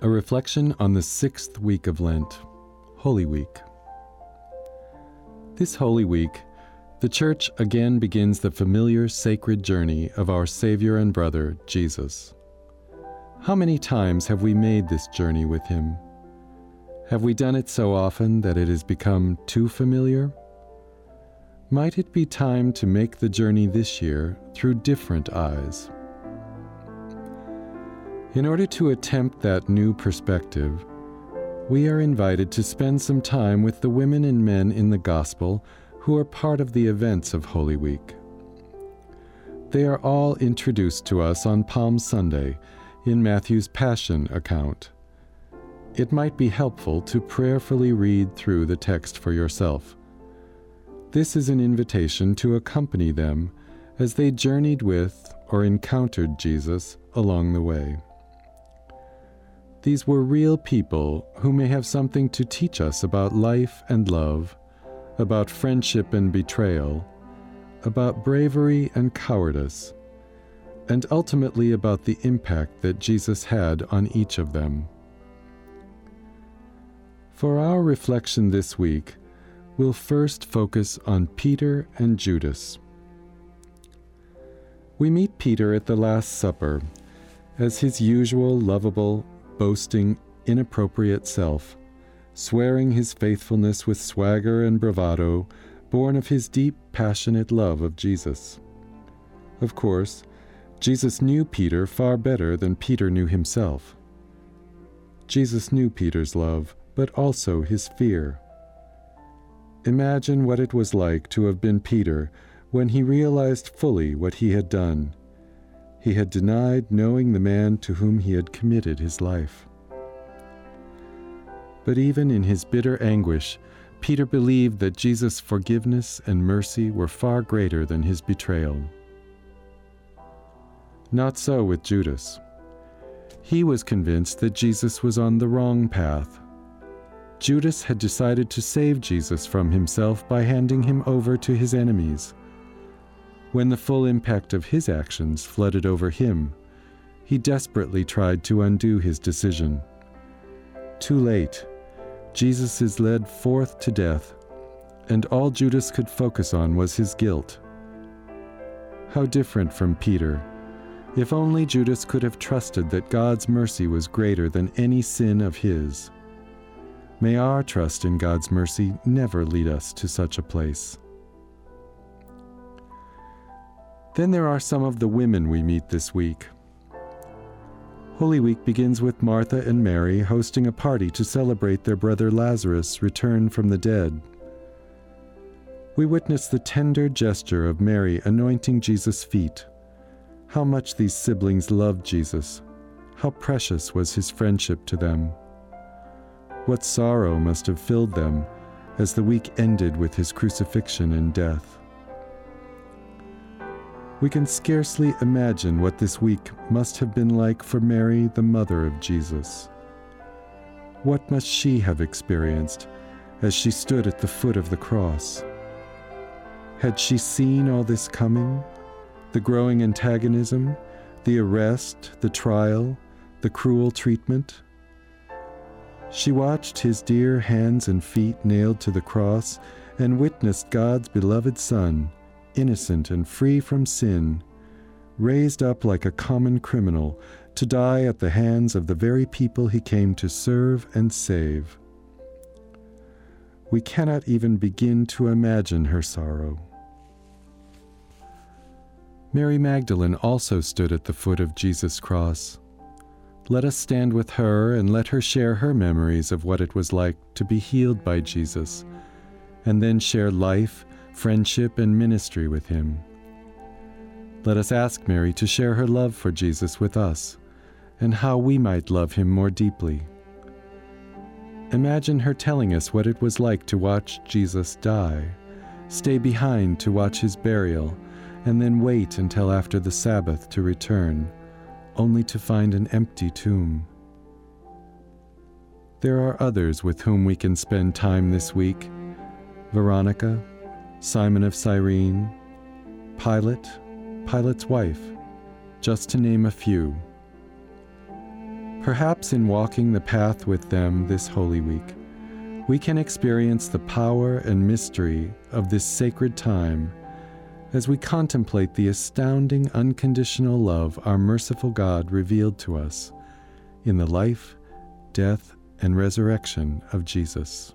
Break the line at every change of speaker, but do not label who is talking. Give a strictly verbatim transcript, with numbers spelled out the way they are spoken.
A reflection on the sixth week of Lent, Holy Week. This Holy Week, the Church again begins the familiar sacred journey of our Savior and brother, Jesus. How many times have we made this journey with Him? Have we done it so often that it has become too familiar? Might it be time to make the journey this year through different eyes? In order to attempt that new perspective, we are invited to spend some time with the women and men in the Gospel who are part of the events of Holy Week. They are all introduced to us on Palm Sunday in Matthew's Passion account. It might be helpful to prayerfully read through the text for yourself. This is an invitation to accompany them as they journeyed with or encountered Jesus along the way. These were real people who may have something to teach us about life and love, about friendship and betrayal, about bravery and cowardice, and ultimately about the impact that Jesus had on each of them. For our reflection this week, we'll first focus on Peter and Judas. We meet Peter at the Last Supper as his usual lovable, boasting, inappropriate self, swearing his faithfulness with swagger and bravado, born of his deep, passionate love of Jesus. Of course, Jesus knew Peter far better than Peter knew himself. Jesus knew Peter's love, but also his fear. Imagine what it was like to have been Peter when he realized fully what he had done. He had denied knowing the man to whom he had committed his life. But even in his bitter anguish, Peter believed that Jesus' forgiveness and mercy were far greater than his betrayal. Not so with Judas. He was convinced that Jesus was on the wrong path. Judas had decided to save Jesus from himself by handing him over to his enemies. When the full impact of his actions flooded over him, he desperately tried to undo his decision. Too late, Jesus is led forth to death, and all Judas could focus on was his guilt. How different from Peter. If only Judas could have trusted that God's mercy was greater than any sin of his. May our trust in God's mercy never lead us to such a place. Then there are some of the women we meet this week. Holy Week begins with Martha and Mary hosting a party to celebrate their brother Lazarus' return from the dead. We witness the tender gesture of Mary anointing Jesus' feet. How much these siblings loved Jesus. How precious was his friendship to them. What sorrow must have filled them as the week ended with his crucifixion and death. We can scarcely imagine what this week must have been like for Mary, the mother of Jesus. What must she have experienced as she stood at the foot of the cross? Had she seen all this coming? The growing antagonism, the arrest, the trial, the cruel treatment? She watched his dear hands and feet nailed to the cross and witnessed God's beloved Son, innocent and free from sin, raised up like a common criminal to die at the hands of the very people he came to serve and save. We cannot even begin to imagine her sorrow. Mary Magdalene also stood at the foot of Jesus' cross. Let us stand with her and let her share her memories of what it was like to be healed by Jesus, and then share life, friendship, and ministry with him. Let us ask Mary to share her love for Jesus with us, and how we might love him more deeply. Imagine her telling us what it was like to watch Jesus die, stay behind to watch his burial, and then wait until after the Sabbath to return, only to find an empty tomb. There are others with whom we can spend time this week. Veronica, Simon of Cyrene, Pilate, Pilate's wife, just to name a few. Perhaps in walking the path with them this Holy Week, we can experience the power and mystery of this sacred time as we contemplate the astounding unconditional love our merciful God revealed to us in the life, death, and resurrection of Jesus.